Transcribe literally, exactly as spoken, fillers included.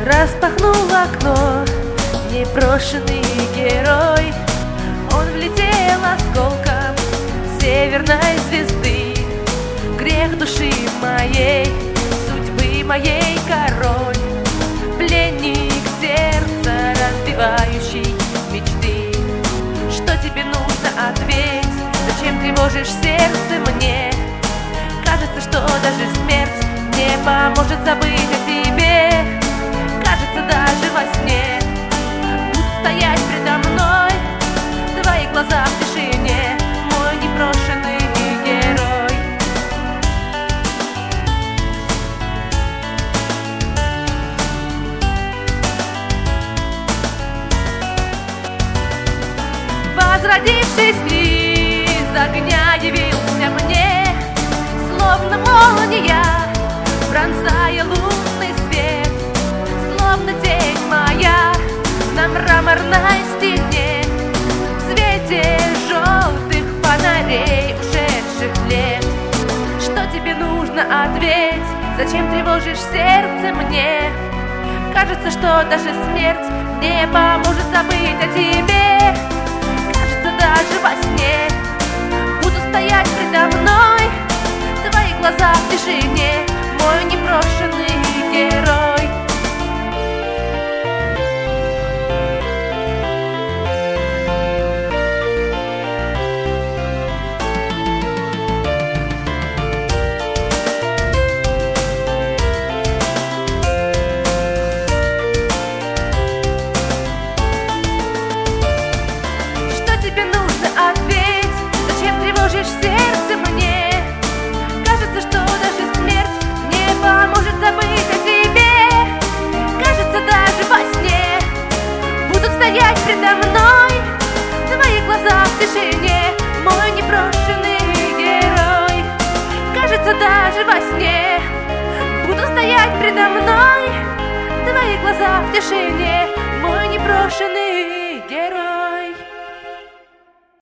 Распахнул окно, непрошенный герой. Он влетел осколком северной звезды. Грех души моей, судьбы моей король, пленник сердца, разбивающий мечты. Что тебе нужно, ответь? Зачем тревожишь сердце мне? Кажется, что даже смерть не поможет забыть о тебе. Кажется, даже во сне будут стоять предо мной твои глаза в тишине, мой непрошенный герой. Возродившись из огня, явился мне, словно молния, пронзая лунный свет, словно тень моя на мраморной стене, в свете желтых фонарей ушедших лет. Что тебе нужно, ответь? Зачем тревожишь сердце мне? Кажется, что даже смерть не поможет забыть о тебе. Кажется, даже во сне будут стоять предо мной твои глаза в тишине, мой непрошенный герой. Что тебе нужно, ответь? Зачем тревожишь сердце мне? Кажется, что даже смерть не поможет забыть о тебе. Кажется, даже во сне будут стоять предо мной твои глаза в тишине, мой непрошенный герой. Кажется, даже во сне будут стоять предо мной твои глаза в тишине, мой непрошенный